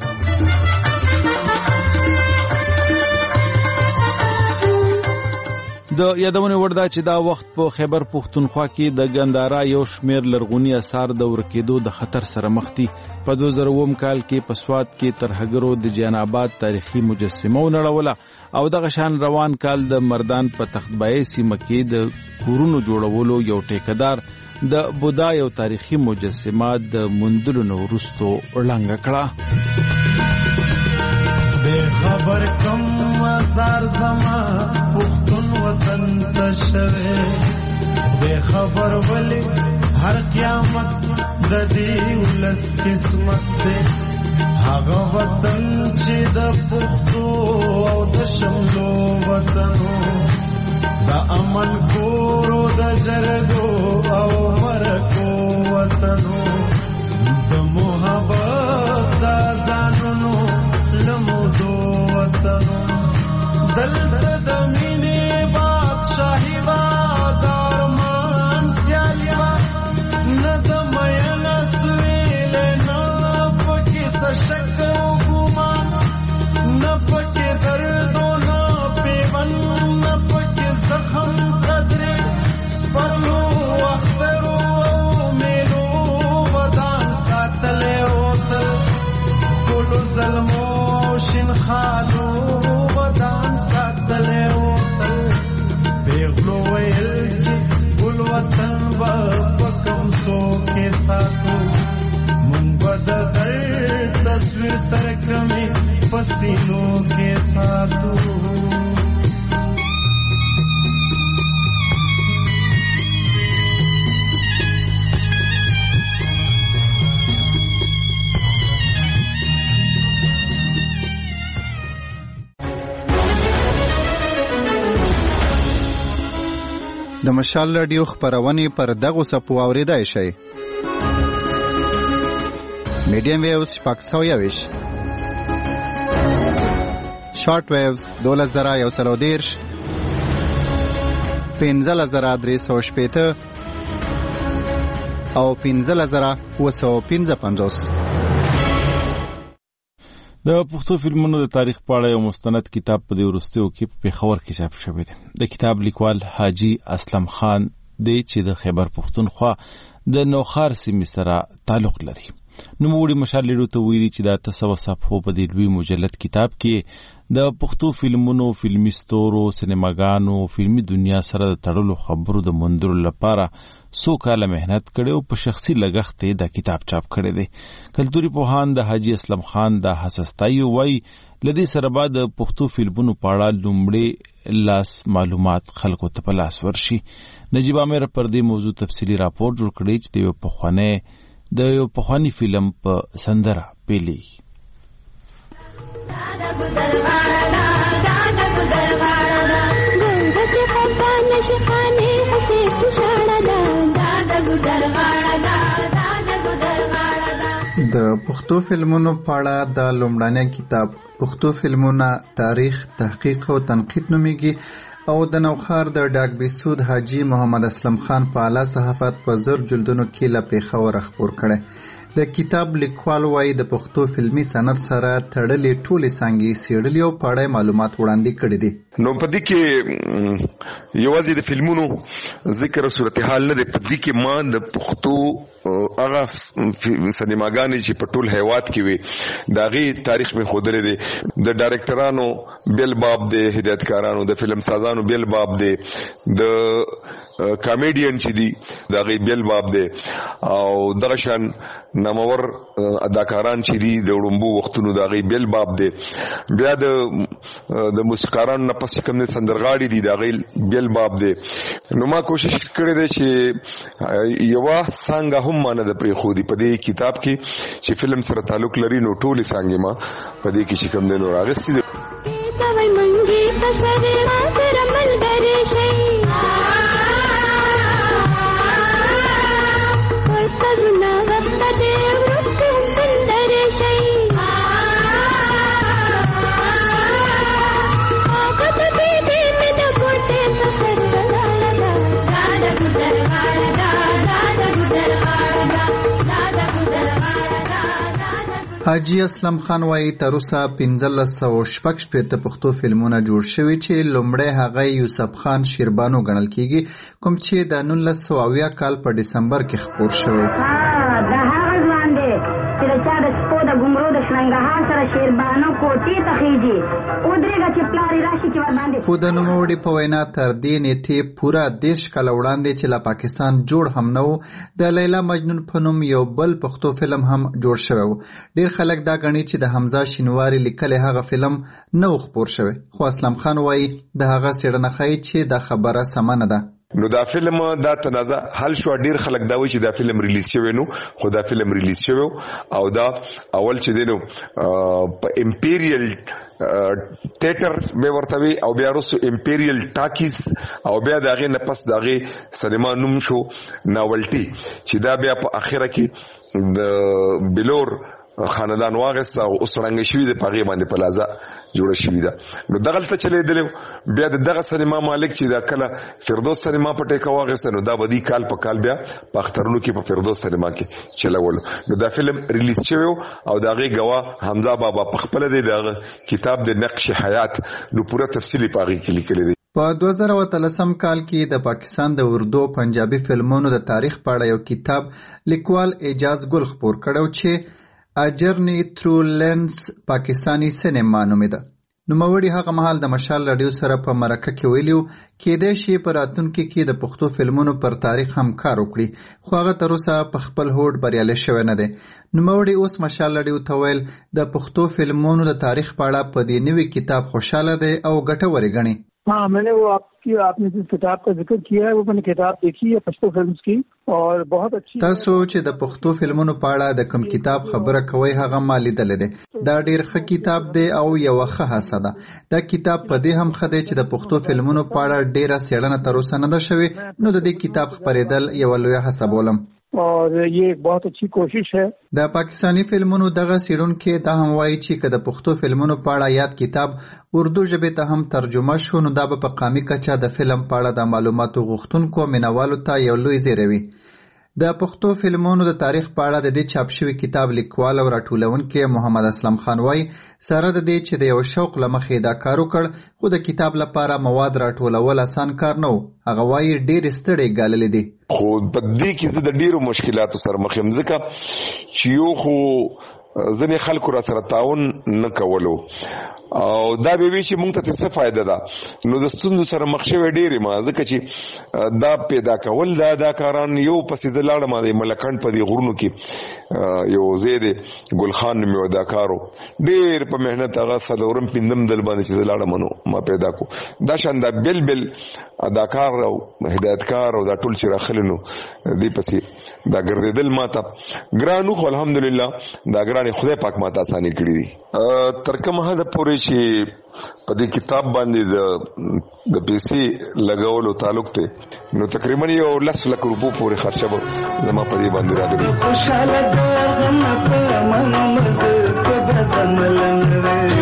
د یادونه وردا چې دا وخت په خیبر پښتونخوا کې د ګندارا یو شمیر لرغونی اثار د ورکېدو د خطر سره مخ دي. په 2009 کال کې په سواد کې ترهګرو د جناباد تاریخي مجسمه ونړوله او دغه شان روان کال د مردان په تختبای سیمه کې د کورونو جوړولو یو ټیکدار د بودا یو تاریخي مجسمه د مندلو نو وروسته وړاندې کړه. خبر کم آثار زما پختون وطن تشوه بے خبر ولی هر قیامت د دې ولس قسمت ده هغه وطن چې د پختو او د شملو وطنو د امن کورو د جرګو او مرکو وطنو د محبت د ځانونو لمودو وطنو دلته د مینې بادشاہي وا دارمان سیالي وا نه د مین سویل نه پکې سشک او ګمان نه پکې درد او نه پیون نه پکې زخم قدرې پرلو اخترو او میلو ودان ساتلې اوتل کولو ظلمو شین خالو ودان ساتلې اوتل پیغلو ویل چې ګل وطن با پکم سو کې ساتو مونږ د درد تصویر ترکمې پسینو کې ساتو. د مشال رادیو خبرونه پر دغه سپو اوریدای شي. میډیم ویوز پاکستاویش شارټ ویوز 2113 15315 او 15255. د پښتو فلمونو د تاریخ په اړه یو مستند کتاب په دې وروستیو کې په پېښور کې چاپ شوی دی. د کتاب لیکوال حاجی اسلم خان دی چې د خیبر پښتونخوا د نوخار سیمې سره تعلق لري. نوموړي مشالېدو ته ویلي چې دا 300 صفحو په دې لوی مجلد کتاب کې د پښتو فلمونو، فلمي ستورو، سینماګانو، فلمي دنیا سره د تړلو خبرو د موندلو لپاره سو کاله مهنت کړي او په شخصي لګښت دا کتاب چاپ کړي دي. کلتوري پوهان د حاجی اسلم خان د حساستایي وای لدی سره بعد پښتو فلمونو په اړه لومړی لاس معلومات خلکو ته په لاس ورشي. نجیب عامر پر دې موضوع تفصیلی راپور جوړ کړی چې د یو پخوانی فلم په سندره پیلي. د پښتو فلمونو په اړه د لومړنی کتاب پښتو فلمونه تاریخ، تحقیق او تنقید نومیږي او د نوخار د ډاک بیسود حاجی محمد اسلم خان په اعلی صحافت په 1000 جلدونو کې له پېښور خبر کړي. د کتاب لیکوال وايي د پښتو فلمي صنعت سره تړلې ټولې څنګه سیړلې او په اړه معلومات وړاندې کړي دي. نو په دې کې یوازې د فلمونو ذکر او صورتحال نه دی، په دې کې ما د پښتو هغه سینماګانې چې په ټول هیواد کې وي دا غي تاریخ می خودلې دي. د ډایرکټرانو بیل باب دی، هدایتکارانو د فلم سازانو بیل باب دی، د کامیډین چې دی دا غي بیل باب دی او دغه شان نامور اداکاران چې دی د وړمبو وختونو دا غي بیل باب دی. بیا د موسیقارانو نه پس کوم سندرغاړي دي دا غي بیل باب دی. نو ما کوشش کړې ده چې یو څنګه هم مانه د پری خو دی په دې کتاب کې چې فلم سره تعلق لري نو ټولې څنګه ما په دې کې چې کوم نه راغستې ده. Thank you. حاجی اسلم خان وایي تر اوسه 1516 پښتو فلمونه جوړ شوي چې لومړی هغه یوسف خان شیربانو ګڼل کیږي کوم چې د 1980 کال په دسمبر کې خپور شوی. دا هغه ځوان دی چې د چا د سپو د ګمرو د شرنګهار سره شیربانو کوټې ته خیږي ودرېږه چې پلار یې راشي چې ورباندې. خو د نوموړي په وینا تر دې نیټې پوره 10 کاله وړاندې چې له پاکستان جوړ هم نه و د لیلا مجنون په نوم یو بل پښتو فلم هم جوړ شوی و. ډیر خلک دا غني چې د حمزه شینواری لیکلي هغه فلم نه خپور شوی، خو اسلم خان وایي د هغه څېړنه ښیي چې دا خبره سمه نه ده. نو دا فلم دا تنازع حل شو. ډیر خلک دا وایي چې دا فلم ریلیز شوی نو، خو دا فلم ریلیز شوی او دا اول چې دینو په امپیریل تیاتر به ورته وی او بیا وروسته امپیریل ټاکیز او بیا دغه نه پس دغه سینما نوم شو ناولټي چې دا بیا په اخره کې د بلور خاندان واغس او اوسړنګ شوی د پاغي باندې پلازا جوړ شوی دا. نو دغه ته چلے دل بیا دغه سینما مالک چې دا کله فردوس سینما په ټیکا واغس نو دا بدی کال په کال بیا په اخترونو کې په فردوس سینما کې چلول. نو دا فلم ریلیز شوی او دغه گواه حمزه بابا په خپل د کتاب د نقش حیات نو پوره تفصیلی پاغي کې لیکل دي. په 2013 کال کې د پاکستان د اردو پنجابي فلمونو د تاریخ په اړه یو کتاب لیکوال اعجاز ګل خپور کړو چې A Journey Through Lens پاکستانی سینما نومیده. نوموړي هغه مهال د مشال رادیو سره په مرکه کې ویلو کېدای شي په راتلونکي کې د پښتو فلمونو پر تاریخ هم کار وکړي، خو هغه تر اوسه په خپل هوډ بریالی شوی نه دی. نوموړي اوس مشال رادیو ته ویل د پښتو فلمونو د تاریخ په اړه په دې نوي کتاب خوشاله دی او ګټورې ګڼي. हाँ, मैंने वो आपने जिस किताब का जिक्र किया है वो मैंने किताब देखी है पश्तो फिल्म्स की और बहुत अच्छी. تاسو چې د پښتو فلمونو په اړه د کوم کتاب خبره کوي هغه ما لیدل دي. دا ډیر ښه کتاب دی او یو ښه هڅه ده. دا کتاب په دې هم ښه دی چې د پښتو فلمونو په اړه ډیره څېړنه تر اوسه نه ده شوې، نو د دې کتاب خپرېدل یو لویه هڅه بولم. और ये एक बहुत अच्छी कोशिश है. د پاکستانی فلمونو دغه څېړونکي دا هم وایي چې که د پښتو فلمونو په اړه یاد کتاب اردو ژبې ته هم ترجمه شو نو دا به په قامي کچه د فلم په اړه د معلوماتو غوښتونکو مینوالو ته یو لوی زیری وي. د پښتو فلمونو د تاریخ په اړه د دې چاپ شوي کتاب لیکوال او راټولونکی محمد اسلم خان وایي سره د دې چې د یو شوق له مخې دا کار وکړ، خو د کتاب لپاره مواد راټولول اسان کار نه و. هغه وایي ډېرې ستړې ګاللې دي. خو په دې کې زه د ډیرو مشکلاتو سره مخ یم، ځکه چې یو خو ځینې خلکو را سره تعاون نه کولو او دا به وی چې مونږ ته څه فائدہ ده. نو د ستونزو سره مخ شوی ډېرې ما ځکه چې دا پیدا کول دا کاران یو پسې زه لاړم د ملکند په دې غرونو کې یو ځای دی ګل خان نومې و دا کارو ډېر په محنت هغه څلورم پنځم دل باندې چې زه لاړم نو ما پیدا کو دا شان دا بل اداکار او هدایتکار او دا ټول چې راخلی نو دې پسې دا ګرځېدل ما ته ګرانو، خو الحمدلله دا ګرانې خدای پاک ما ته اساني کړي دي. تر کومه حده پورې چې په دې کتاب باندې د پیسې لګولو تعلق ته نو تقریبا یو 10 لک روپو پورې خرچه به زما په دې باندې راغلی. خوشاله د غم په من مزه په بدن لنګره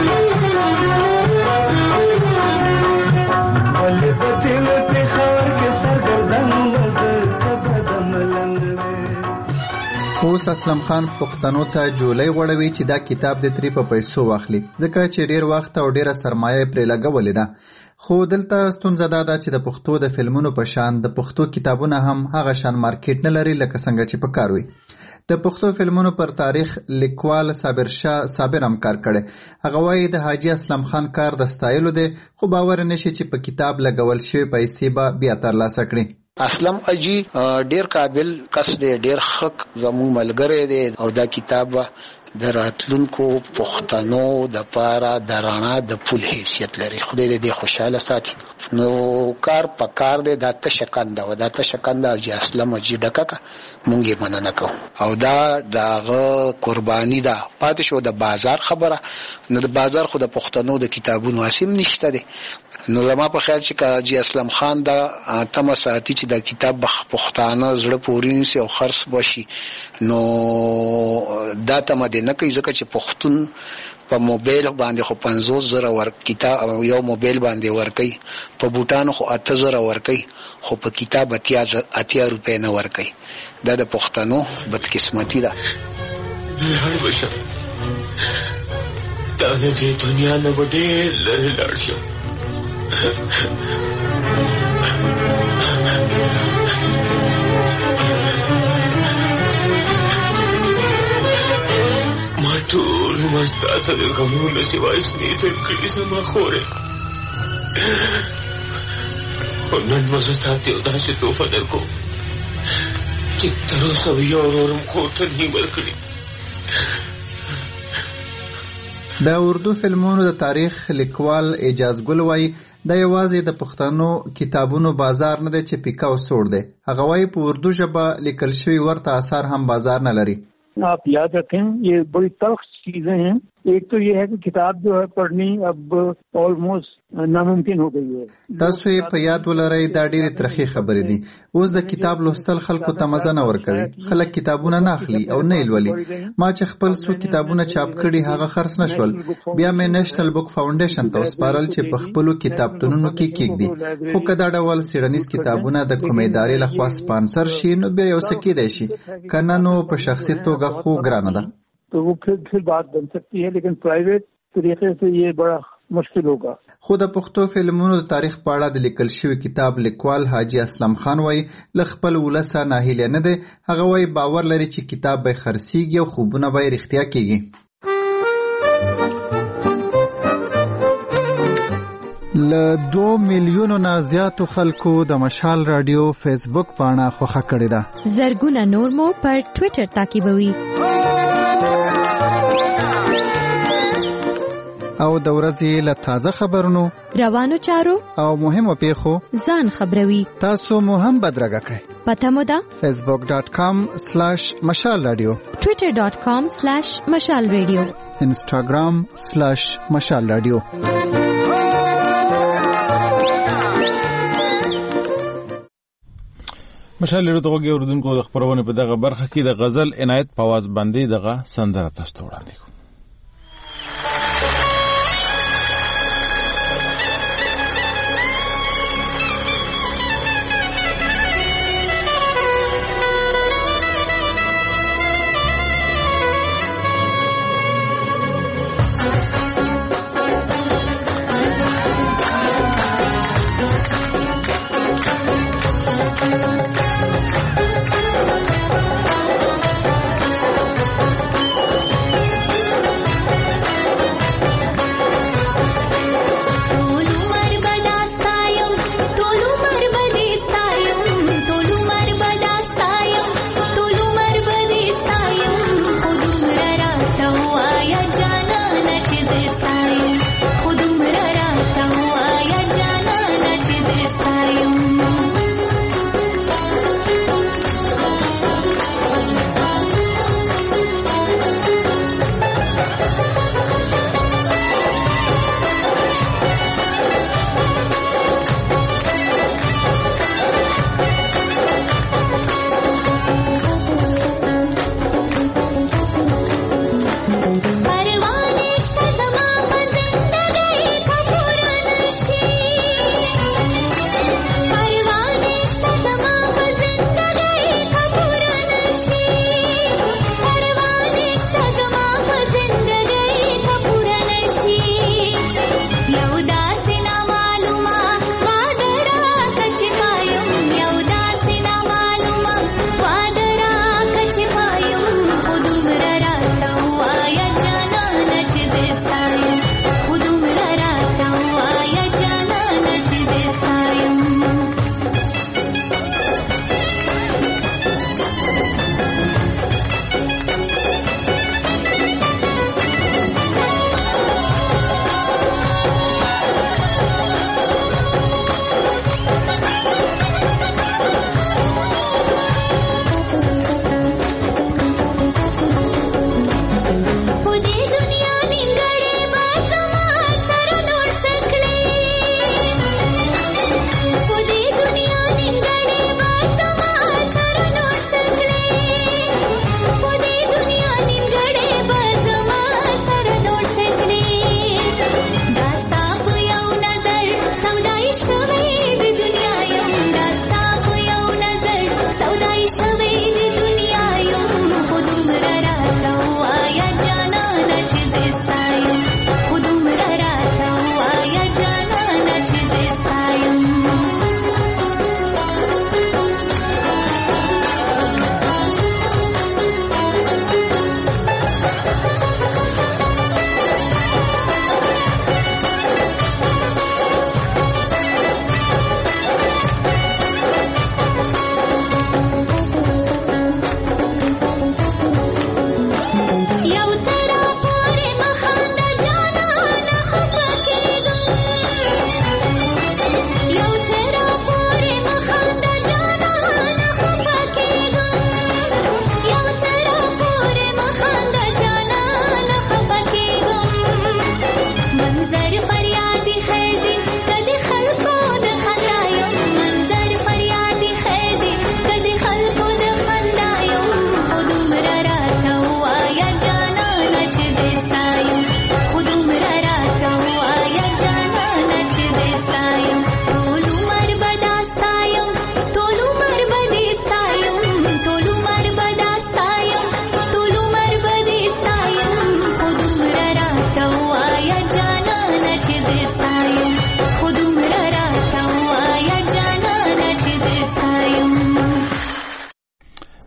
ولې په دل په خور کې سرګردن مزه په بدن لنګره. اوس اسلم خان پښتنو ته جولای غوړوي چې دا کتاب د تری په پیسو واخلي، ځکه چې ډیر وخت او ډیره سرمایه پرې لګولې ده. خو دلته ستونزه دا ده چې د پښتو د فلمونو په شان د پښتو کتابونه هم هغه شان مارکیټ نه لري لکه څنګه چې پکار وي. د پښتو فلمونو پر تاریخ لیکوال صابر شاه صابر هم کار کړي. هغه وایي د حاجی اسلم خان کار د ستایلو دی، خو باور نشي چې په کتاب لګول شوی پیسې به بیا ترلاسه کړي. اسلم اجي ډیر قابل کس دی، ډیر حق زموږ ملګری دی او دا کتاب د راتلونکو پښتنو د پاره د رڼا د پول حیثیت لري. خدای دې خوشاله ساتي. نو کار په کار دی، دا تشکنده و دا تشکنده اجي اسلم اجي ډکه مونږ یې مننه کوو او دا دغه قرباني ده. پاتې شو د بازار خبره، نو د بازار خو د پښتنو د کتابونو اسیم نشته دی. نو زما په خیال چې اجي اسلم خان دا تمه ساتي چې دا کتاب پښتانه زړه پورې نشي او خرڅ بشي، نو دا تمه دې نه کوي ځکه چې پښتون په موبایل باندې خو 50,000 ور کتاب یو موبایل باندې ورکي، په بوټانو خو 8,000 ورکي، خو په کتاب 80 روپے نه ورکي. دا د پښتنو بدقسمتي ده. دا د دې دنیا نه به ډېر لرې لاړ شم. ما ټول عمر تا ته د غمونو سوای سپېڅل کړي زما خورې، خو نن به زه تا ته یو داسې تحفه درکوم چې تر اوسه به یو ورور م کور ته نه ورکړي. د اردو فلمونو د تاریخ لیکوال اعجاز ګل وایي دا یوازې د پښتنو کتابونو بازار نه دی چې پیکا او سوړ دی. هغه وایي په اردو ژبه لیکل شوي ورته اثار هم بازار نه لري. आप याद रखें ये बड़ी तल्ख चीजें हैं. एक तो ये है कि किताब जो है पढ़नी अब ऑलमोस्ट नामुमकिन हो गई है. تاسو یې په یاد ولرئ دا ډېرې ترخې خبرې دي. اوس د کتاب لوستل خلکو ته مزه نه ورکوي. خلک کتابونه نه اخلي او نه یې لولي. ما چې خپل څو کتابونه چاپ کړي هغه خرڅ نه شول. بیا مې نېشنل بک فاونډیشن ته وسپارل چې په خپلو کتابتونونو کې کېږدي. خو که دا ډول څېړنیز کتابونه د کومې ادارې لخوا سپانسر شي نو بیا یو څه کېدی شي، که نه نو په شخصي توګه خو ګرانه ده. तो वो फिर बात बन सकती है, लेकिन प्राइवेट तरीके से ये बड़ा मुश्किल होगा. خو د پښتو فلمونو د تاریخ په اړه د لیکل شوی کتاب لیکوال حاجی اسلم خان وایي له خپل ولسه ناهیلی نه دی. هغه وایي باور لري چې کتاب به خرڅیږي او خوبونه به یې رښتیا کیږي. له 2 میلیونو نه زیاتو خلکو د مشال رادیو فیسبوک پاڼه خوښه کړې ده. زرګونه نور مو پر ټوئیټر تعقیبوي. او د ورځې له تازه خبرونو، روانو چارو او مهمو پیښو ځان خبروي. تاسو مو هم بدرګه کړئ. پته مو ده facebook.com/مشال رادیو، twitter.com/مشال رادیو، instagram/مشال رادیو. مشال رادیو ته اوریدونکو د خبرونه په دغه برخه کې د غزل عنایت په आवाज باندې دغه سندره تاسو وړاندې کوم.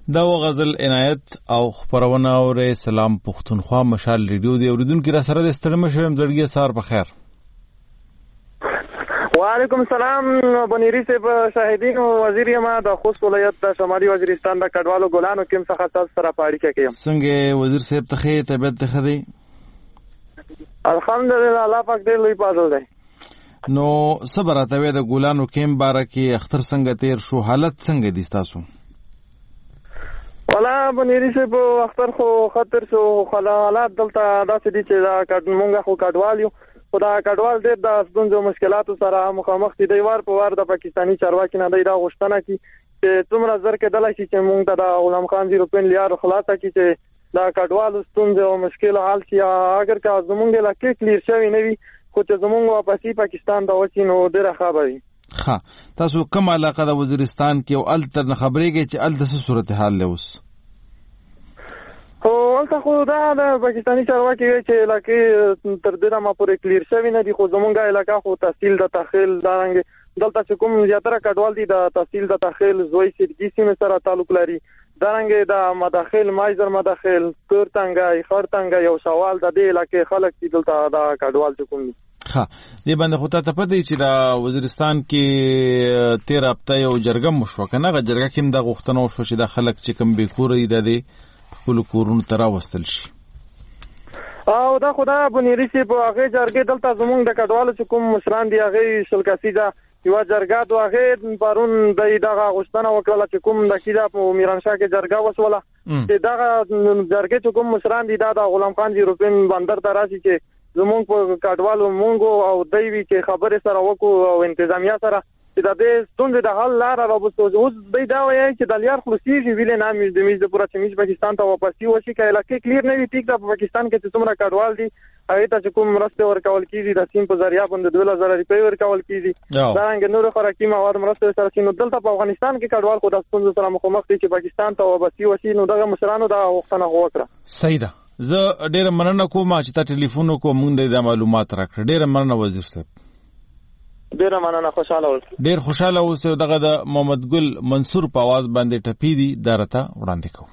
دا غزل عنایت او خبرونه او سلام پښتونخوا مشال ریډیو دی اوریدونکو را سره د ستړم شوم زړګي سار په خیر. وعلیکم السلام بنيري صاحب شاهدین او وزیر یما د خوست ولایت د شمالي وزیرستان د کډوالو ګلانو کوم څخه تاسو سره پاړی کوم. څنګه وزیر صاحب ته طبيعت ته خدي؟ الحمدلله الله پاک دې لوی پازل دی. نو صبر اتوي د ګلانو کوم بار کې اختر څنګه تیر شو حالت څنګه دي تاسو؟ ولا بنيري صاحب اختر خو خطر شو حالات دلته داسې دي چې دا مونږه خو کډوالیو خدا کډوال ډېر د ستونزو مشکلاتو سره مخامخ دي. دی وار په وار د پاکستانی چارواکي نه دی دا غوښتنه کی چې څومره زر کېدلای شي چې موږ ته د غلام خان 0.0 لیار خلاصه کی چې دا کډوال ستونزو او مشکل حل شي. اگر که زمونږ لا کې کلیر شوی نه وي خو چې زمونږ واپسی پاکستان ته وچی نو ډېر ښه وي. ښه تاسو کوم علاقه د وزیرستان کې او التر خبرېږي چې الته صورتحال له اوس؟ خو ولته خو دا د پاکستانی چارواکي چې علاقې تر دې ما پورې کلیر شوی نه دي خو زمونږه علاقه خو تحصیل د تخیل دارنګ دلته چې کوم زیاتره کډوال دي د تحصیل د تخیل زوی سیدګي سیمه سره تعلق لري دارنګ د مداخل مایزر مداخل تورتنګای خرتنګای یو سوال د دې علاقې خلک دي دلته د کډوال چې کوم دي. ها دې باندې خو ته پته چې د وزیرستان کې 13 هفته یو جرګه مشو کنه غ جرګه کې د غوښتنو شو چې د خلک چې کم به کورې د خپل کورونو ته راوستل شي. او دا خدا بنيري سي په هغه جرګه دلته زمونږ د کډوالو چې کوم مشران دي هغه شلکاسي دا یو جرګه دوه هغه پرون د دغه غوښتنه وکړه چې کوم د کیدا په میرانشاه کې جرګه وسوله چې دغه جرګه چې کوم مشران دي دا د غلام خان یورپین بندر ته راشي چې زمونږ په کډوالو مونږ او دوی چې خبره سره وکړو او انتظامیه سره چې د دې ستونزې د حل لاره راوستو. اوس دوی دا وایي چې د لیار خلاصېږي ویلې نه د میز د پوره چې پاکستان ته واپسي وشي که علاقې کلیر نه وي ټیک ده په پاکستان کې چې څومره کډوال دي هغې ته چې کوم مرستې ورکول کېږي د سیم په ذریعه باندې 2000 روپۍ ورکول کېږي دارنګه نورو خوراکي مواد مرستې سره چې نو دلته په افغانستان کې کډوال خو د ستونزو سره مخامخ دي چې پاکستان ته واپسي وشي نو دغه مشرانو دا غوښتنه وکړه. صحیح ده. زه ډېره مننه کوم چې تا ټلیفون وکړو موږ د معلومات راکړه. ډېره مننه وزیر صاحب. ډېر مننه خوشاله اوسئ. ډېر خوشاله اوسئ. دغه د محمد ګل منصور په आवाज باندې ټپی دي درته وړاندې کوم.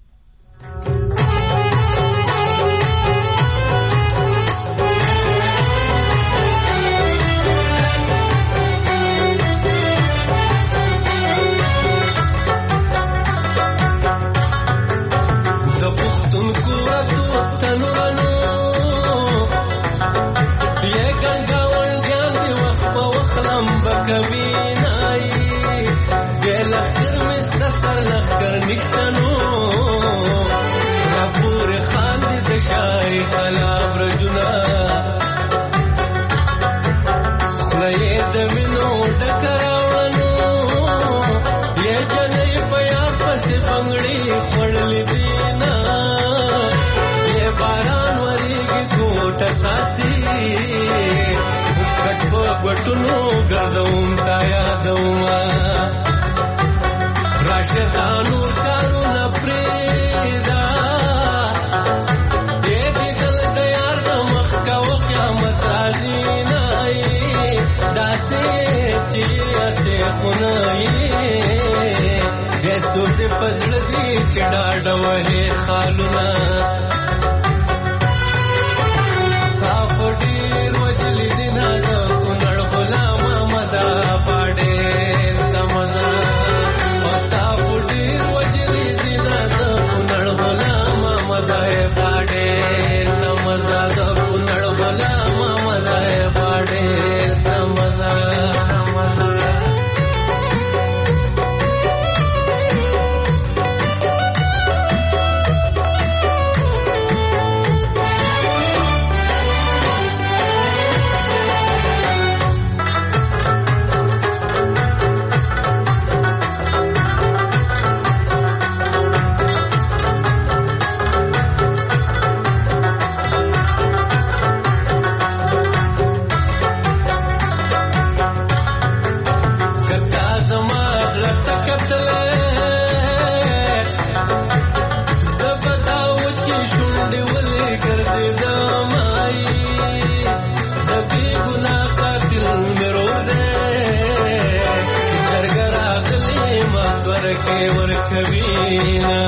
د پښتونخوا ورته تنورانو یې ګنګا کوي نای ګل اخر مست سر لخر نشتنو رپور خان دې شای کلا برجنا خلې د مينو ټکراونو یې جنې پیا پس بنگړي خړلې دینا یې باران وريږي کوټ ساسي وټونو ګرځوم تا یادوما راشدانو کارونه پریدا دې دل د یار د مخ کا قیامت راځي نای داسې چې اسه خنای هستو دې پزړ دې چډا ډوه خالونه صاف ډیر وجلی دینا ور کوي دینا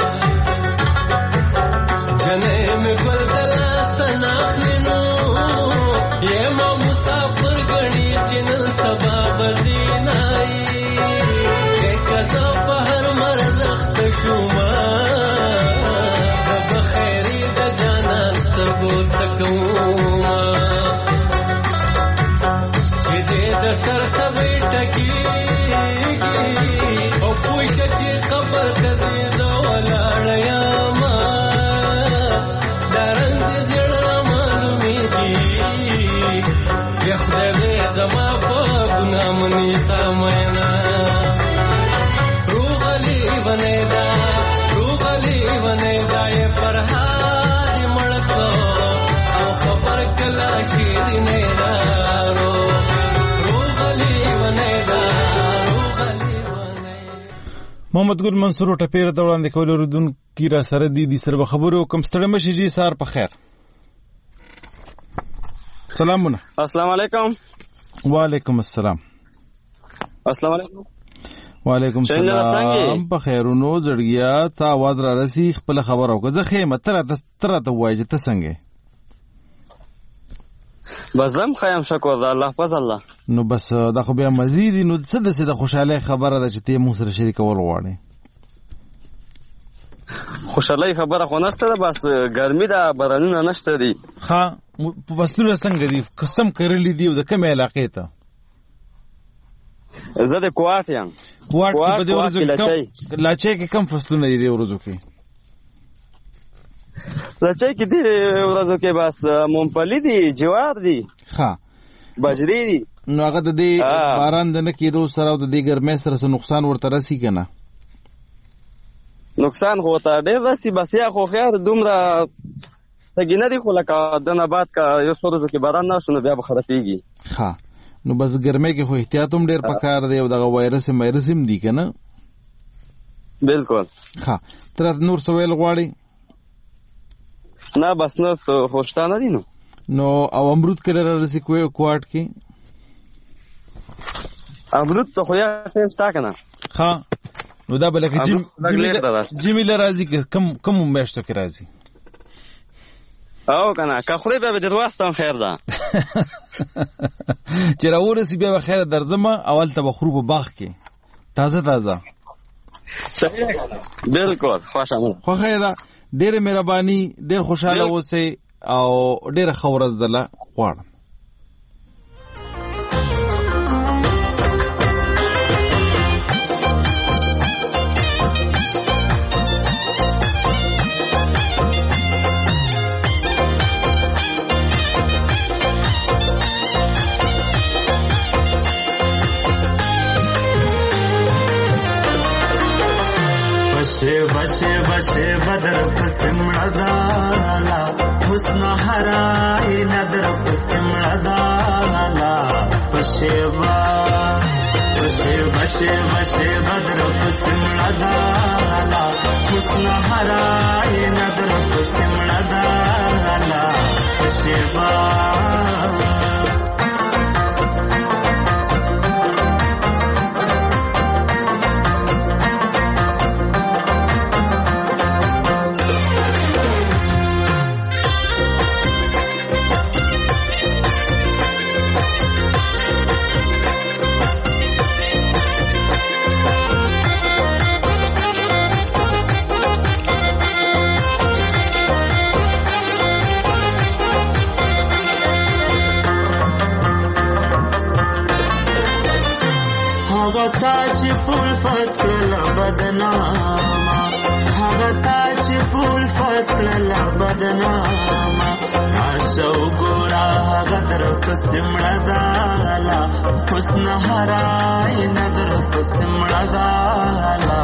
جنې مې ګل دلاسته ناخلینو یې ما مسافر غړي چې نن سبا بدینای کزا په هر مرزخت شوما د بخیری د جانان سترګو تکوما چې دې د سر تبې ټکیږي او پوښ چې قبر ته دې د ولاړیا ما درند زړه معلومیږي یا خدای دې زما په ګناه مني ساماینا ونیدا یہ فرحاد مڑکو او خبر کلا شیری نیدارو روغلی ونیدا محمد ګل منصور ټپیر د وړاندې کولو ردون کی را سره دي سره خبرو کوم ستړي مشي جی سار په خیر سلامونه السلام علیکم وعلیکم السلام السلام علیکم وعلیکم السلام په خیرونو زړګیا تا आवाज را رسی خپل خبر او که زه خیمه تر ته وای چې ته څنګه بزم خیم شکر د الله فضل الله نو بس دا خو بیا مزید نو څه د خوشاله خبره ده چې ته مو سره شریکول غواړې خوشاله خبره خو نشته ده بس ګرمي ده بارانونه نشته دي ها فصلونه څنګه دي قسم کړلې دي د کومه علاقې ته زه د کوات یم کوات په دې ورځو کې لاچې کې کم فصلونه دي د ورځو کې لاچې کې دي ورځو کې بس مونپلی دي جوار دي ها باجری دي نو هغه د دې باران د نه کېدو سره او د دې ګرمۍ سره څه نقصان ورته رسی کنه نقصان خو ته ډېر رسی بس یا خو خیر دومره تګینه دي خو لکه د نبات کا یو څو ورځو کې باران نه شونه بیا به خرابېږي ها نو بس ګرمۍ کې خو احتیاط هم ډېر پکار دی او دغه وایرس هم دي که نه بالکل ښه ته راته نور څه ویل غواړې نه بس نور خو شته نه دي نو او امرود کله رارسي کوټ کې امرود ته خو یا ټیم شته که نه ښه نو دا به لکه جیمي له راځي که کوم میاشتو کې راځي او کنه که خدای بیا به در واستم خیر ده چې راورسي بیا به خیر درځم اول ته به خرو په باغ کې تازه صحیح بالکل خوښه ده ډېره مهرباني ډېر خوشاله اوسئ او ډېره ښه ورځ دله غواړم بشه بدر پسمړه دالا حسن هرائی ندر پسمړه دالا بشه بدر پسمړه دالا حسن هرائی ندر پسمړه دالا بشه چې پول فتل بدناما هغه چې پول فتل بدناما عاشو ګورا هغه در پسمړه دالا حسن هرائی ندر پسمړه دالا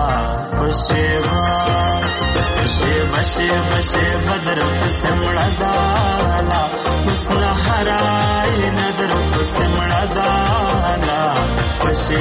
بشه بدر پسمړه دالا حسن هرائی ندر پسمړه دالا بشه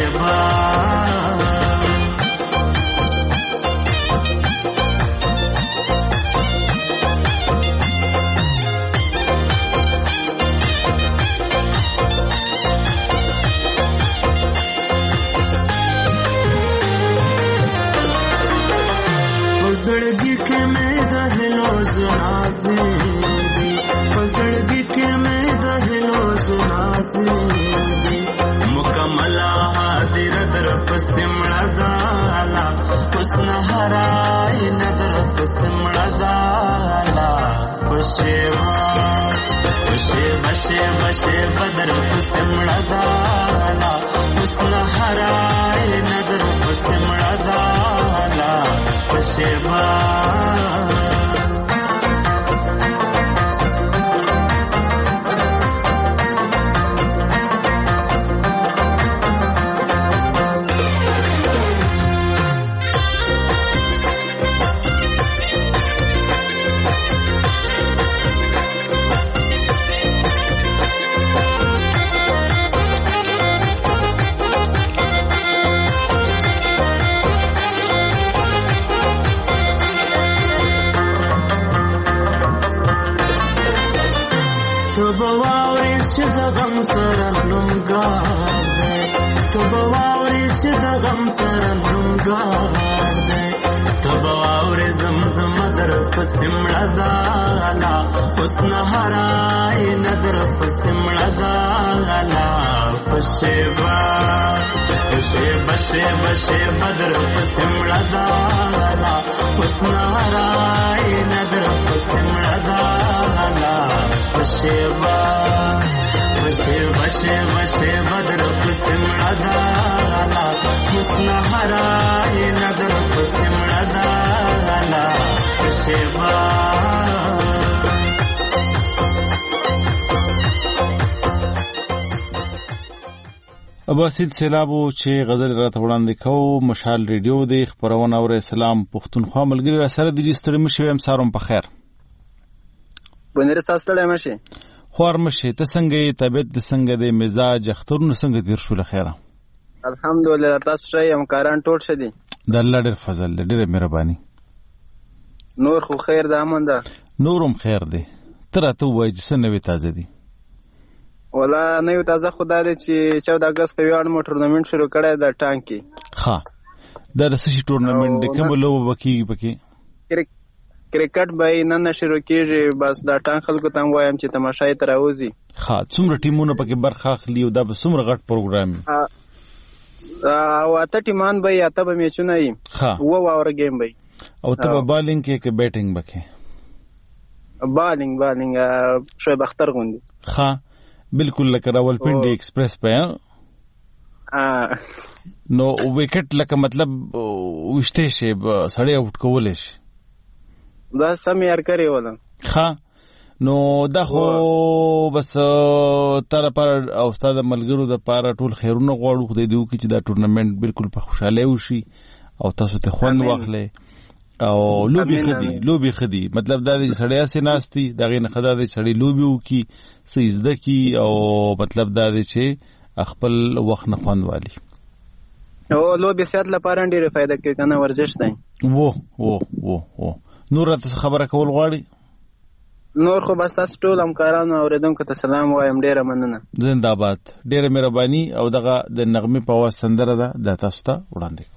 زنازي پزړګي کې مې د هلو زنازي مکمل حاضر در پسمړه دالا حسن هراي نظر پسمړه دالا پښېوا بشه بدر پسمړه دالا حسن هراي نظر پسمړه دالا پښېوا تبواوري چې د غم ترنم ګاډه تبواوري چې د غم ترنم ګاډه تبواوري زمزم در پسمړه دالا حسن هراي نظر پسمړه دالا پښېوا بشه بدر پسمړه دالا حسن هراي نظر پسمړه دالا پښېوا بشه بدر پسمړه دالا حسن هراي نظر پسمړه دالا پښېوا اباسید سیلابو چې غزل راته وړاندې کوو مشال ریډیو دی خبرونه اور سلام پښتونخوا ملګری را سره د جستړی مشه هم سارم په خیر بنره ساستړی مشه خور مشه ته څنګه طبيعت د څنګه د مزاج اخترونه څنګه تیر شو لخيره الحمدلله تاسو شای هم کاران ټول شدي د الله ډېر فضل ډېر مهرباني نور خو خیر ده امن ده نورم خیر دی تر ته وای چې سنوي تازه دي ولا نه یو تازه خدای دې چې 14 اگست په ویاړ مو ټورنمنت شروع کړی د ټانکی ها د رسشي ټورنمنت د کوم لوب بکی پکې کرکټ به نن شروع کیږي بس دا ټانک خلکو ته وایم چې تماشای تر اوزي ها څومره ټیمونه پکې برخه اخلي او دا به څومره غټ پروګرام او اته ټیمان به اته به میچونه وي و اور گیم به او ته بالینګ کې بیټینګ بکې بالینګ شعیب اختر غوندي ها بالکل لکه راولپنډي ایکسپریس په نو وکټ لکه مطلب وشته شي سړی اوټ کولې شي دا سم یار کوي ولا ها نو دا خو بس تر پر او استاد ملګرو د پاره ټول خیرونه غواړو خدای دې وکړي چې دا ټورنمنت بالکل په خوشاله وشي او تاسو ته خوند واخلې او لوبي خدي مطلب دا دې سړیا سي ناشتي دا غي نه خدا دې سړی لوبي وکي سېزده کی او مطلب دا دې چې خپل وخت نه خوند والی او لوبي صحت لپاره ډیره فائدہ کوي کنه ورزش دی وو نور تاسو خبره کول غواړي نور خو بس تاسو ټول همکارانو اوریدونکو ته سلام وایم ډیره مننه زنده باد ډیره مهرباني او دغه د نغمه په واسطه سندره ده د تاسو ته وړاندې